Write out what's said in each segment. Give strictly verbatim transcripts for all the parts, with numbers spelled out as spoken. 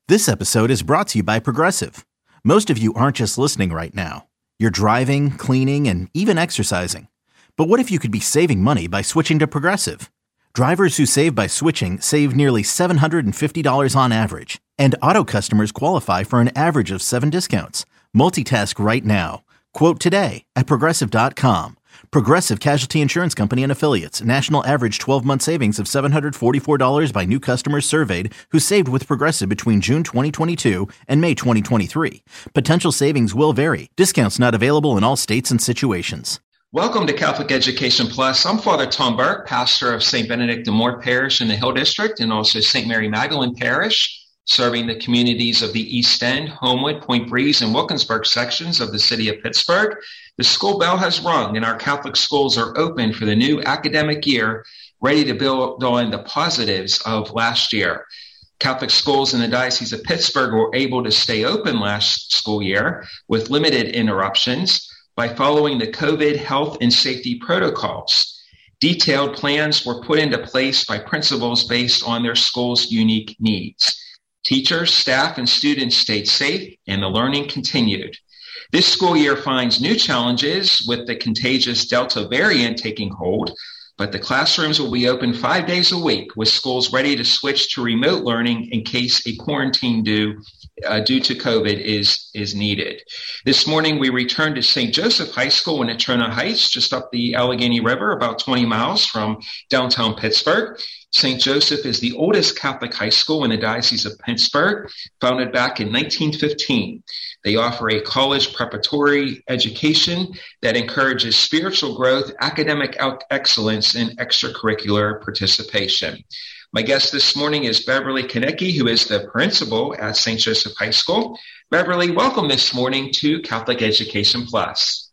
This episode is brought to you by Progressive. Most of you aren't just listening right now. You're driving, cleaning, and even exercising. But what if you could be saving money by switching to Progressive? Drivers who save by switching save nearly seven hundred fifty dollars on average. And auto customers qualify for an average of seven discounts. Multitask right now. Quote today at Progressive dot com. Progressive Casualty Insurance Company and Affiliates. National average twelve-month savings of seven hundred forty-four dollars by new customers surveyed who saved with Progressive between June twenty twenty-two and May twenty twenty-three. Potential savings will vary. Discounts not available in all states and situations. Welcome to Catholic Education Plus. I'm Father Tom Burke, pastor of Saint Benedict de Moore Parish in the Hill District and also Saint Mary Magdalene Parish, serving the communities of the East End, Homewood, Point Breeze, and Wilkinsburg sections of the city of Pittsburgh. The school bell has rung and our Catholic schools are open for the new academic year, ready to build on the positives of last year. Catholic schools in the Diocese of Pittsburgh were able to stay open last school year with limited interruptions by following the COVID health and safety protocols. Detailed plans were put into place by principals based on their school's unique needs. Teachers, staff, and students stayed safe, and the learning continued. This school year finds new challenges with the contagious Delta variant taking hold, but the classrooms will be open five days a week, with schools ready to switch to remote learning in case a quarantine due, uh, due to COVID is, is needed. This morning, we returned to Saint Joseph High School in Natrona Heights, just up the Allegheny River, about twenty miles from downtown Pittsburgh. Saint Joseph is the oldest Catholic high school in the Diocese of Pittsburgh, founded back in nineteen fifteen. They offer a college preparatory education that encourages spiritual growth, academic excellence, and extracurricular participation. My guest this morning is Beverly Konecki, who is the principal at Saint Joseph High School. Beverly, welcome this morning to Catholic Education Plus.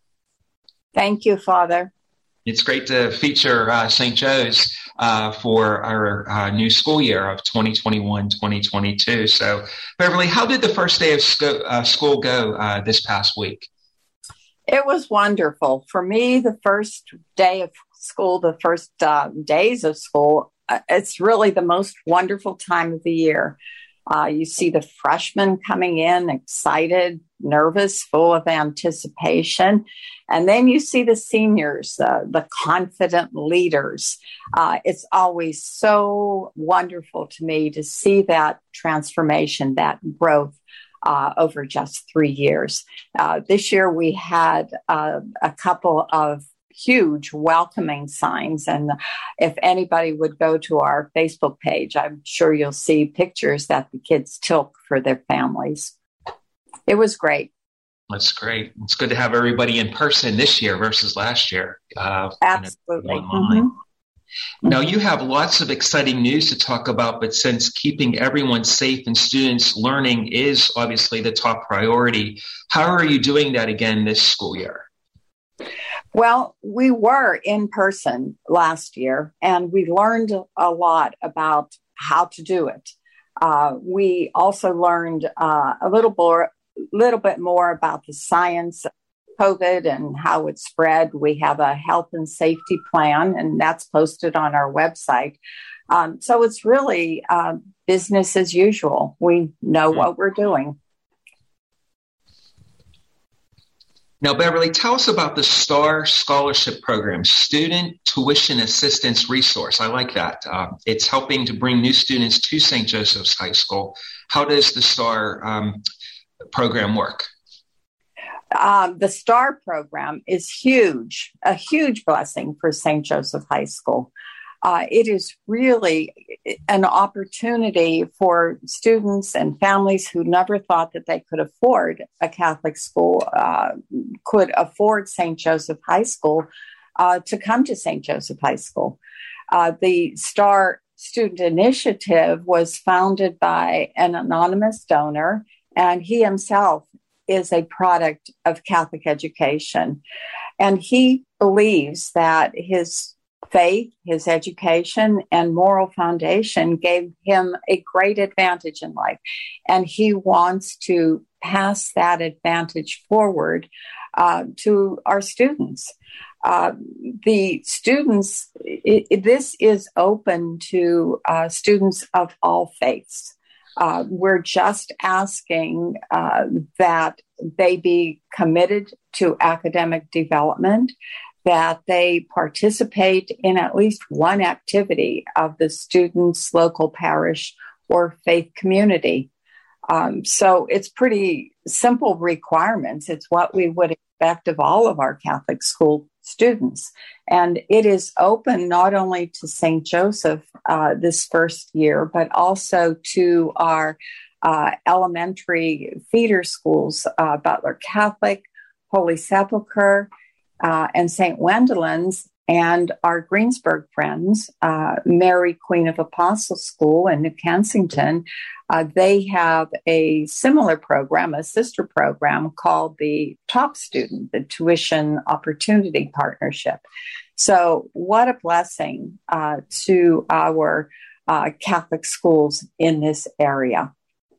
Thank you, Father. It's great to feature uh, Saint Joe's uh, for our uh, new school year of twenty twenty-one twenty twenty-two. So, Beverly, how did the first day of sco- uh, school go uh, this past week? It was wonderful. For me, the first day of school, the first uh, days of school, uh, it's really the most wonderful time of the year. Uh, you see the freshmen coming in, excited, nervous, full of anticipation. And then you see the seniors, uh, the confident leaders. Uh, it's always so wonderful to me to see that transformation, that growth uh, over just three years. Uh, this year we had uh, a couple of huge welcoming signs. And if anybody would go to our Facebook page, I'm sure you'll see pictures that the kids took for their families. It was great. That's great. It's good to have everybody in person this year versus last year. Uh, Absolutely. Online. Mm-hmm. Now, you have lots of exciting news to talk about, but since keeping everyone safe and students learning is obviously the top priority, how are you doing that again this school year? Well, we were in person last year, and we learned a lot about how to do it. Uh, we also learned uh, a little more, little bit more about the science of COVID and how it spread. We have a health and safety plan, and that's posted on our website. Um, so it's really uh, business as usual. We know mm-hmm. what we're doing. Now, Beverly, tell us about the STAR Scholarship Program, Student Tuition Assistance Resource. I like that. Uh, it's helping to bring new students to Saint Joseph's High School. How does the STAR um, program work? Um, the STAR program is huge, a huge blessing for Saint Joseph High School. Uh, it is really an opportunity for students and families who never thought that they could afford a Catholic school, uh, could afford Saint Joseph High School, uh, to come to Saint Joseph High School. Uh, the STAR Student Initiative was founded by an anonymous donor, and he himself is a product of Catholic education. And he believes that his faith, his education, and moral foundation gave him a great advantage in life. And he wants to pass that advantage forward uh, to our students. Uh, the students, it, it, this is open to uh, students of all faiths. Uh, we're just asking uh, that they be committed to academic development, that they participate in at least one activity of the student's local parish or faith community. Um, so it's pretty simple requirements. It's what we would expect of all of our Catholic school students. And it is open not only to Saint Joseph uh, this first year, but also to our uh, elementary feeder schools, uh, Butler Catholic, Holy Sepulchre, uh, and Saint Wendellin's, and our Greensburg friends, uh, Mary Queen of Apostles School in New Kensington. Uh, they have a similar program, a sister program called the Top Student, the Tuition Opportunity Partnership. So what a blessing uh, to our uh, Catholic schools in this area.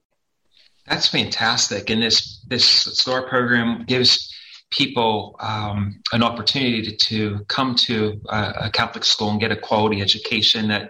That's fantastic. And this, this STAR program gives people um, an opportunity to, to come to a, a Catholic school and get a quality education that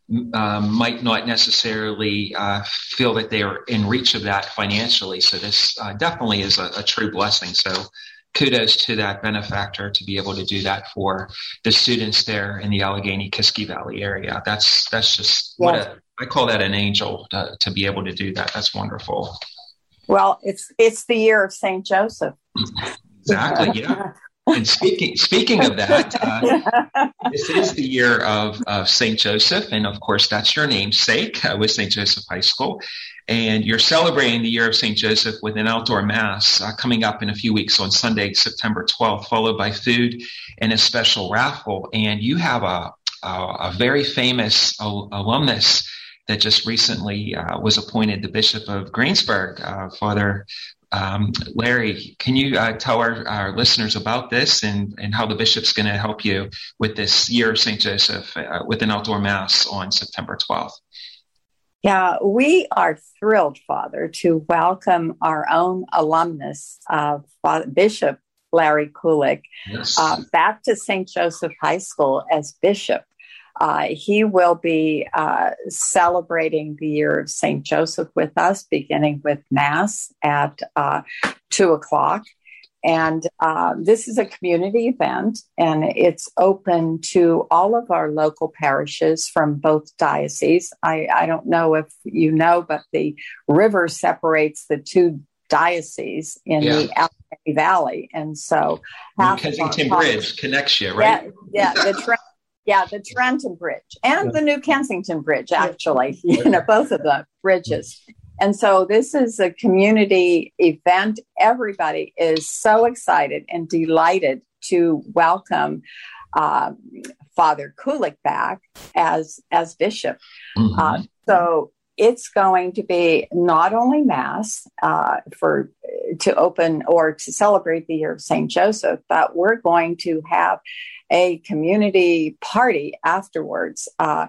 um, might not necessarily uh, feel that they are in reach of that financially. So this uh, definitely is a, a true blessing. So kudos to that benefactor to be able to do that for the students there in the Allegheny-Kiski Valley area. That's that's just what a, I call that an angel to, to be able to do that. That's wonderful. Well, it's it's the year of Saint Joseph. Exactly, yeah. And speaking speaking of that, uh, this is the year of, of Saint Joseph, and of course that's your namesake uh, with Saint Joseph High School. And you're celebrating the year of Saint Joseph with an outdoor mass uh, coming up in a few weeks on Sunday, September twelfth, followed by food and a special raffle. And you have a a, a very famous al- alumnus that just recently uh, was appointed the Bishop of Greensburg, uh, Father Um, Larry, can you uh, tell our, our listeners about this and, and how the bishop's going to help you with this year of Saint Joseph uh, with an outdoor mass on September twelfth? Yeah, we are thrilled, Father, to welcome our own alumnus, uh, Father, Bishop Larry Kulik, yes. uh, back to Saint Joseph High School as bishop. Uh, he will be uh, celebrating the year of Saint Joseph with us, beginning with Mass at uh, two o'clock. And uh, this is a community event, and it's open to all of our local parishes from both dioceses. I, I don't know if you know, but the river separates the two dioceses in yeah. the Allegheny Valley. And so the Kensington Bridge connects you, right? Yeah, yeah the tra- Yeah, the Trenton Bridge and the New Kensington Bridge, actually, you know, both of the bridges. And so this is a community event. Everybody is so excited and delighted to welcome uh, Father Kulik back as, as bishop. Mm-hmm. Uh, so it's going to be not only Mass uh, for to open or to celebrate the year of Saint Joseph, but we're going to have a community party afterwards. Uh,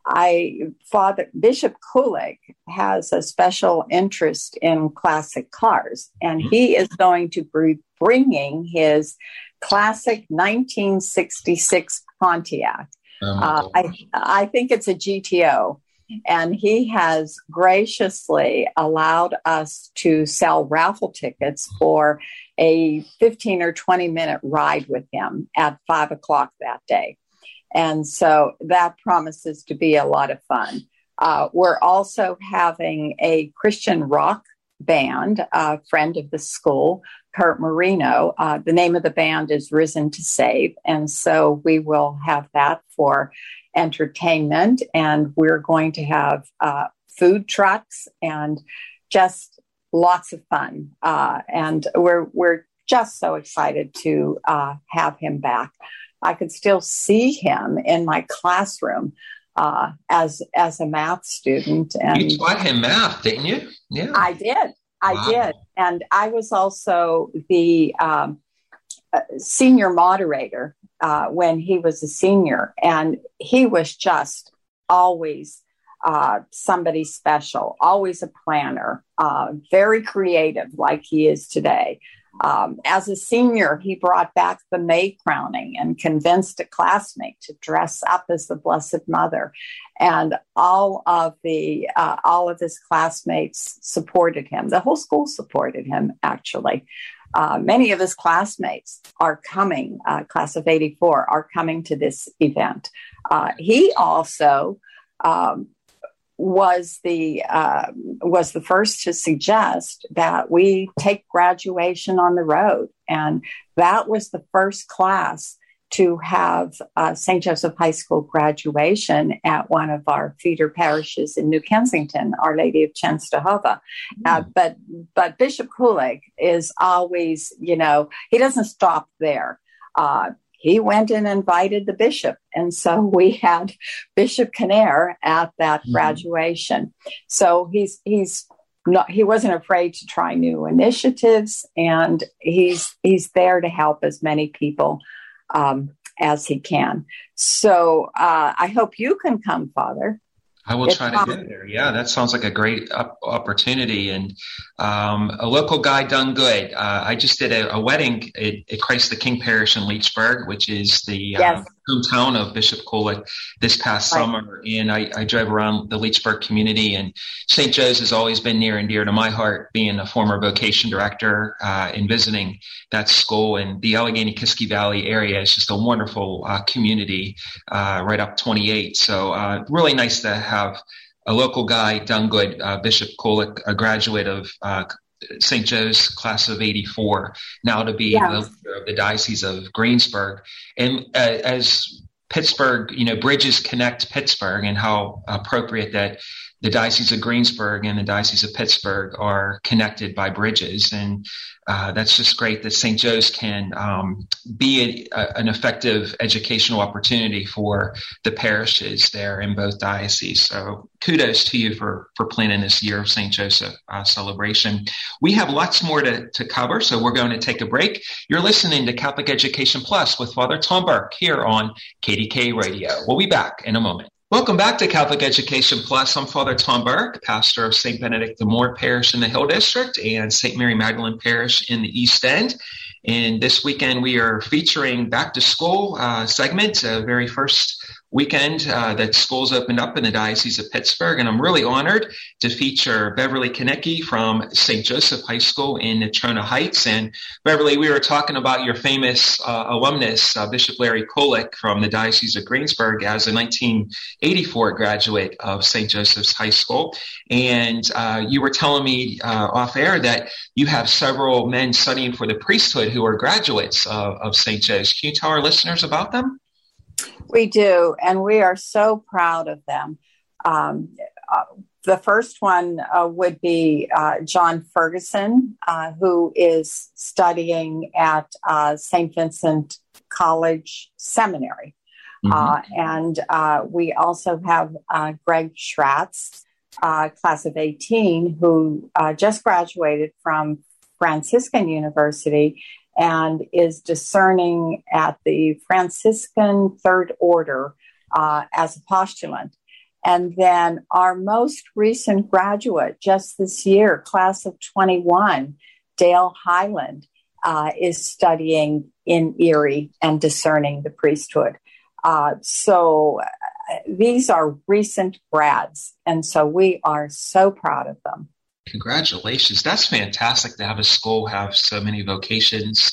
I, Father Bishop Kulik has a special interest in classic cars, and he is going to be bringing his classic nineteen sixty-six Pontiac. Oh uh, I, I think it's a G T O. And he has graciously allowed us to sell raffle tickets for a fifteen or twenty minute ride with him at five o'clock that day. And so that promises to be a lot of fun. Uh, we're also having a Christian rock band, a friend of the school, Kurt Marino. Uh, the name of the band is Risen to Save. And so we will have that for entertainment, and we're going to have uh, food trucks and just lots of fun. Uh, and we're we're just so excited to uh, have him back. I could still see him in my classroom uh, as as a math student. And you taught him math, didn't you? Yeah, I did. I wow. did, and I was also the um, uh, senior moderator uh, when he was a senior, and he was just always uh, somebody special, always a planner, uh, very creative, like he is today. Um, as a senior, he brought back the May crowning and convinced a classmate to dress up as the Blessed Mother. And all of the uh, all of his classmates supported him. The whole school supported him, actually. Uh, many of his classmates are coming, uh, class of eighty-four, are coming to this event. Uh, he also um, was the uh, was the first to suggest that we take graduation on the road, and that was the first class to have uh, Saint Joseph High School graduation at one of our feeder parishes in New Kensington, Our Lady of Chenstohova. Mm. Uh, but but Bishop Kulik is always, you know, he doesn't stop there. Uh, he went and invited the bishop. And so we had Bishop Kinnair at that mm. graduation. So he's he's not, he wasn't afraid to try new initiatives, and he's he's there to help as many people Um, as he can. So uh, I hope you can come, Father. I will try to get there. Yeah, that sounds like a great up- opportunity. And um, a local guy done good. Uh, I just did a, a wedding at, at Christ the King Parish in Leechburg, which is the yes. uh, hometown of Bishop Kulik, this past right. summer. And I, I drove around the Leechburg community, and Saint Joe's has always been near and dear to my heart, being a former vocation director uh, and visiting that school. And the Allegheny-Kiski Valley area is just a wonderful uh, community uh, right up twenty-eight. So uh, really nice to have have a local guy done good, uh, Bishop Kulik, a graduate of uh, Saint Joe's class of eighty-four, now to be yes. the leader of the Diocese of Greensburg. And uh, as Pittsburgh, you know, bridges connect Pittsburgh, and how appropriate that the Diocese of Greensburg and the Diocese of Pittsburgh are connected by bridges. And uh, that's just great that Saint Joe's can um, be a, a, an effective educational opportunity for the parishes there in both dioceses. So kudos to you for, for planning this year of Saint Joseph uh, celebration. We have lots more to, to cover, so we're going to take a break. You're listening to Catholic Education Plus with Father Tom Burke here on K D K Radio. We'll be back in a moment. Welcome back to Catholic Education Plus. I'm Father Tom Burke, pastor of Saint Benedict the Moor Parish in the Hill District and Saint Mary Magdalene Parish in the East End. And this weekend we are featuring back to school uh, segment, uh, very first weekend uh, that schools opened up in the Diocese of Pittsburgh. And I'm really honored to feature Beverly Knickie from Saint Joseph High School in Natrona Heights. And Beverly, we were talking about your famous uh, alumnus, uh, Bishop Larry Kulik from the Diocese of Greensburg, as a nineteen eighty-four graduate of Saint Joseph's High School. And uh, you were telling me uh, off air that you have several men studying for the priesthood who are graduates of, of Saint Joe's. Can you tell our listeners about them? We do, and we are so proud of them. Um, uh, the first one uh, would be uh, John Ferguson, uh, who is studying at uh, Saint Vincent College Seminary. Mm-hmm. Uh, and uh, we also have uh, Greg Schratz, uh, class of eighteen, who uh, just graduated from Franciscan University and is discerning at the Franciscan Third Order uh, as a postulant. And then our most recent graduate just this year, class of twenty-one, Dale Highland, uh, is studying in Erie and discerning the priesthood. Uh, so uh, these are recent grads, and so we are so proud of them. Congratulations. That's fantastic to have a school have so many vocations.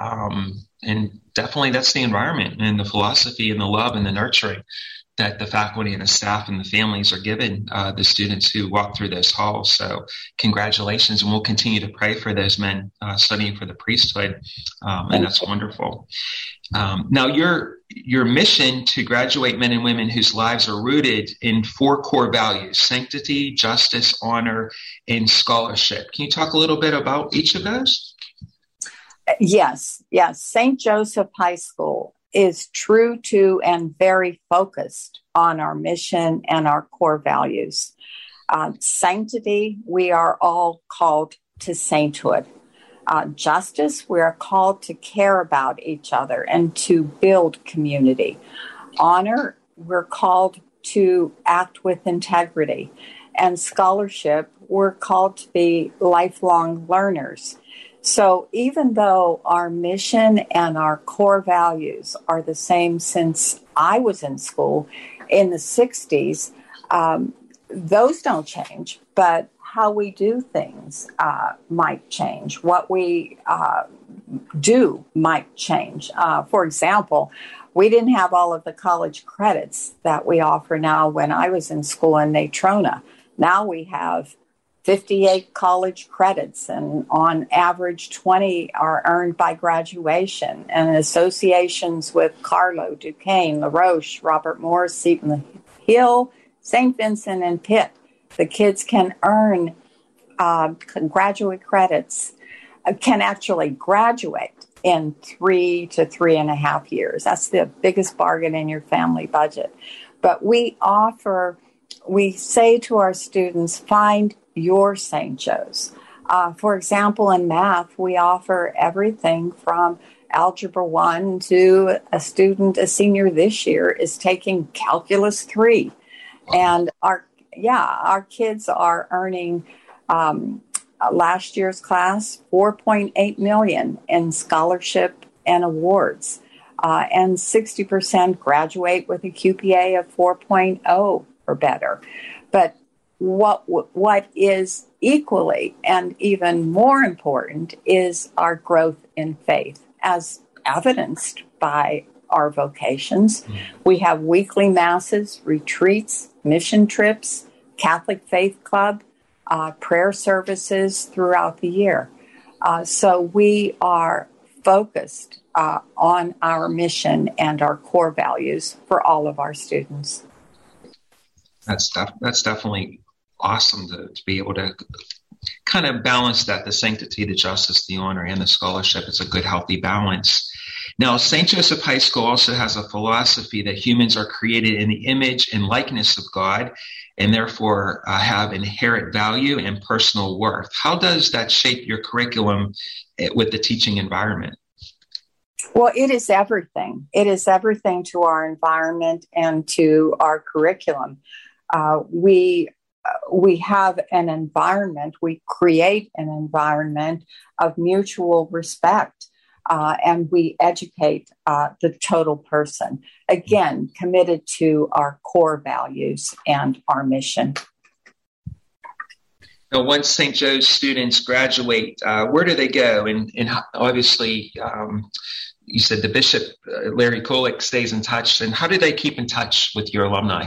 Um, and definitely that's the environment and the philosophy and the love and the nurturing that the faculty and the staff and the families are giving uh, the students who walk through those halls. So congratulations. And we'll continue to pray for those men uh, studying for the priesthood. Um, and that's wonderful. Um, now, your your mission to graduate men and women whose lives are rooted in four core values: sanctity, justice, honor, and scholarship. Can you talk a little bit about each of those? Yes, yes. Saint Joseph High School is true to and very focused on our mission and our core values. Uh, sanctity, we are all called to sainthood. Uh, justice, we are called to care about each other and to build community. Honor, we're called to act with integrity. And scholarship, we're called to be lifelong learners. So even though our mission and our core values are the same since I was in school in the sixties, um, those don't change, but how we do things uh, might change. What we uh, do might change. Uh, for example, we didn't have all of the college credits that we offer now when I was in school in Natrona. Now we have fifty-eight college credits, and on average, twenty are earned by graduation. And associations with Carlow, Duquesne, La Roche, Robert Morris, Seton Hill, Saint Vincent, and Pitt. The kids can earn uh, graduate credits, uh, can actually graduate in three to three and a half years. That's the biggest bargain in your family budget. But we offer, we say to our students, find your Saint Joe's. Uh, for example, in math, we offer everything from Algebra one to a student, a senior this year, is taking Calculus three. And our, yeah, our kids are earning, um, last year's class, four point eight million dollars in scholarship and awards. Uh, and sixty percent graduate with a Q P A of four point oh or better. But what what is equally and even more important is our growth in faith, as evidenced by our vocations. We have weekly masses, retreats, mission trips, Catholic Faith Club, uh, prayer services throughout the year. Uh, so we are focused uh, on our mission and our core values for all of our students. That's def- that's definitely awesome to, to be able to kind of balance that, the sanctity, the justice, the honor, and the scholarship. It's a good, healthy balance. Now, Saint Joseph High School also has a philosophy that humans are created in the image and likeness of God, and therefore uh, have inherent value and personal worth. How does that shape your curriculum with the teaching environment? Well, it is everything. It is everything to our environment and to our curriculum. Uh, we we have an environment, we create an environment of mutual respect, uh, and we educate uh, the total person. Again, committed to our core values and our mission. Now, once Saint Joe's students graduate, uh, where do they go? And, and obviously, um, you said the Bishop, uh, Larry Kulik, stays in touch. And how do they keep in touch with your alumni?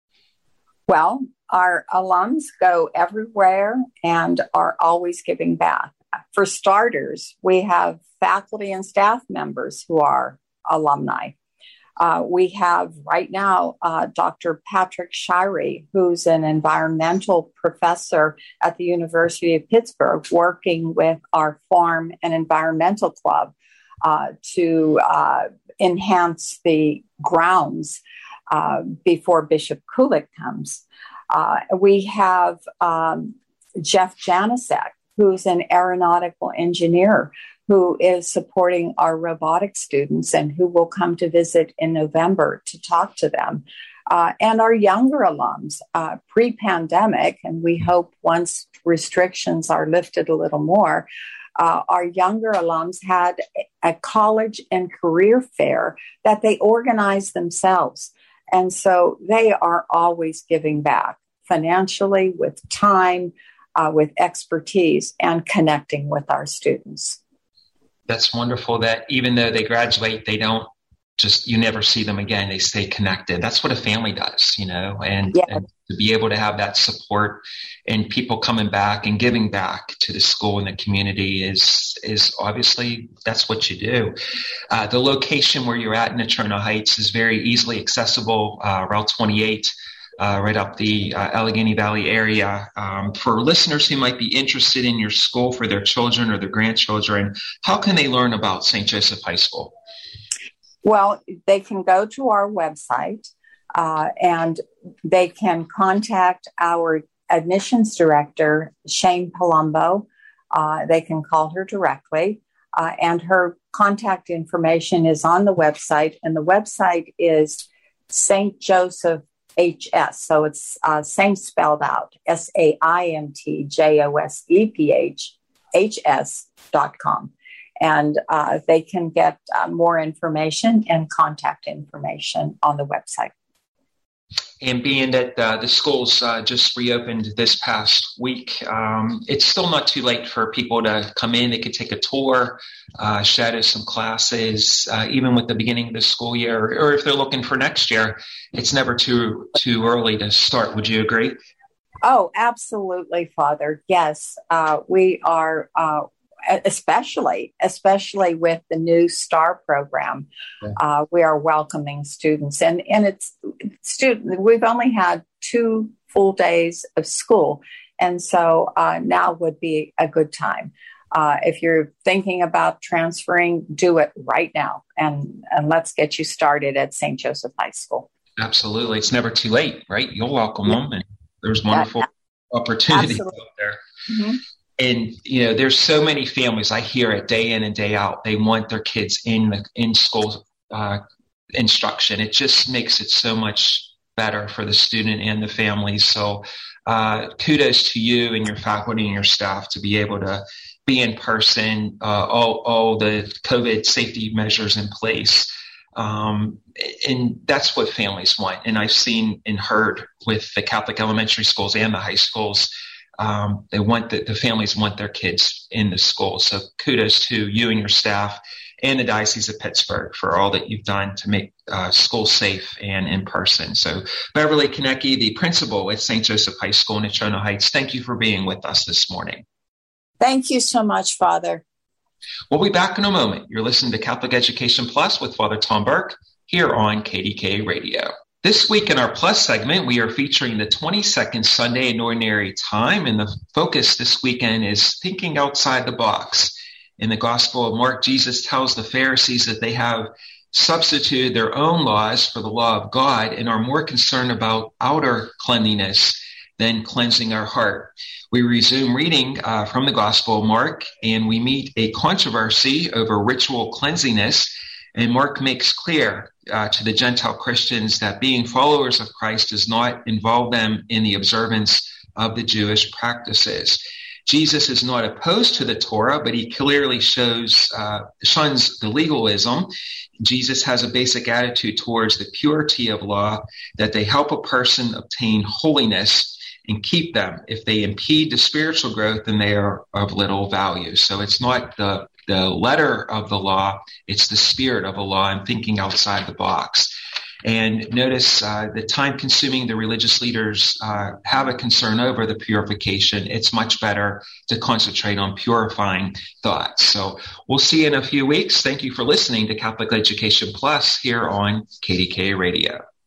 Well, our alums go everywhere and are always giving back. For starters, we have faculty and staff members who are alumni. Uh, we have right now uh, Doctor Patrick Shirey, who's an environmental professor at the University of Pittsburgh, working with our Farm and Environmental Club uh, to uh, enhance the grounds uh, before Bishop Kulik comes. Uh, we have um, Jeff Janicek, who's an aeronautical engineer who is supporting our robotic students and who will come to visit in November to talk to them. Uh, and our younger alums, uh, pre-pandemic, and we hope once restrictions are lifted a little more, uh, our younger alums had a college and career fair that they organized themselves. And so they are always giving back financially, with time, uh, with expertise, and connecting with our students. That's wonderful that even though they graduate, they don't just, you never see them again. They stay connected. That's what a family does, you know, and, yeah. and to be able to have that support and people coming back and giving back to the school and the community is, is obviously, that's what you do. Uh, the location where you're at in Natrona Heights is very easily accessible, uh, Route twenty-eight. Uh, right up the uh, Allegheny Valley area. Um, for listeners who might be interested in your school for their children or their grandchildren, how can they learn about Saint Joseph High School? Well, they can go to our website uh, and they can contact our admissions director, Shane Palumbo. Uh, they can call her directly, uh, and her contact information is on the website, and the website is Saint Joseph H S. So it's uh, Saint spelled out, S A I N T J O S E P H H S dot com. And uh, they can get uh, more information and contact information on the website. And being that uh, the schools uh, just reopened this past week, um, it's still not too late for people to come in. They could take a tour, uh, shadow some classes, uh, even with the beginning of the school year, or if they're looking for next year, it's never too too early to start. Would you agree? Oh, absolutely, Father. Yes, uh, we are. Uh, Especially, especially with the new STAR program, yeah. uh, we are welcoming students, and and it's student. We've only had two full days of school, and so uh, now would be a good time. Uh, if you're thinking about transferring, do it right now, and and let's get you started at Saint Joseph High School. Absolutely, it's never too late, right? You'll welcome them, and there's wonderful that, opportunities absolutely. Out there. Mm-hmm. And, you know, there's so many families, I hear it day in and day out. They want their kids in the in school uh, instruction. It just makes it so much better for the student and the family. So uh, kudos to you and your faculty and your staff to be able to be in person, uh, all, all the COVID safety measures in place. Um, and that's what families want. And I've seen and heard with the Catholic elementary schools and the high schools. Um, they want the, the families want their kids in the school. So kudos to you and your staff and the Diocese of Pittsburgh for all that you've done to make uh, school safe and in person. So Beverly Konecki, the principal at Saint Joseph High School in Natrona Heights, thank you for being with us this morning. Thank you so much, Father. We'll be back in a moment. You're listening to Catholic Education Plus with Father Tom Burke here on K D K Radio. This week in our Plus segment, we are featuring the twenty-second Sunday in Ordinary Time, and the focus this weekend is thinking outside the box. In the Gospel of Mark, Jesus tells the Pharisees that they have substituted their own laws for the law of God and are more concerned about outer cleanliness than cleansing our heart. We resume reading uh, from the Gospel of Mark, and we meet a controversy over ritual cleanliness. And Mark makes clear uh, to the Gentile Christians that being followers of Christ does not involve them in the observance of the Jewish practices. Jesus is not opposed to the Torah, but he clearly shows uh, shuns the legalism. Jesus has a basic attitude towards the purity of law, that they help a person obtain holiness and keep them. If they impede the spiritual growth, then they are of little value. So it's not the the letter of the law, it's the spirit of the law and thinking outside the box. And notice uh, the time consuming the religious leaders uh, have a concern over the purification. It's much better to concentrate on purifying thoughts. So we'll see you in a few weeks. Thank you for listening to Catholic Education Plus here on K D K Radio.